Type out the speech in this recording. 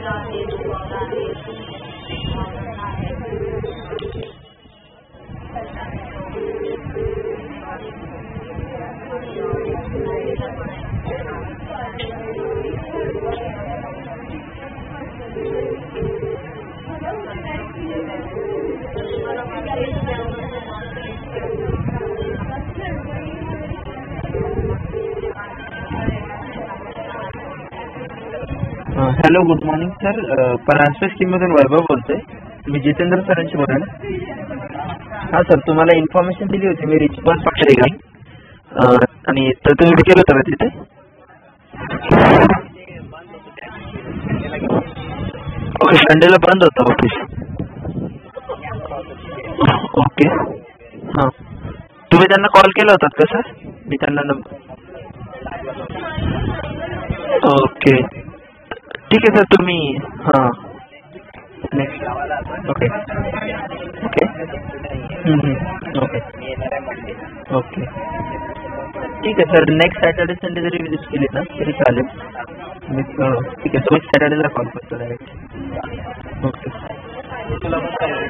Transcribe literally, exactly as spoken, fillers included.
Hello, good morning sir. Paranjape स्कीममधून वैभव बोलतोय. मी जितेंद्र सरांशी बोला ना. हां सर, तुम्हाला इन्फॉर्मेशन दिली होती मी रिस्पॉन्स पक्षाने का आणि तर तुम्ही केलं होतं का तिथे? ओके, संडेला बंद होतं ऑफिस. ओके, हां. तुम्ही त्यांना कॉल केला होतात का सर? मी त्यांना ओके, ठीक आहे सर. तुम्ही हां next okay okay okay okay ठीक आहे सर. नेक्स्ट सॅटर्डे संडे जरी विजिट केली ना तरी चालेल. मी ठीक आहे, तुम्ही सॅटर्डेला कॉल करतो डायरेक्ट. ओके.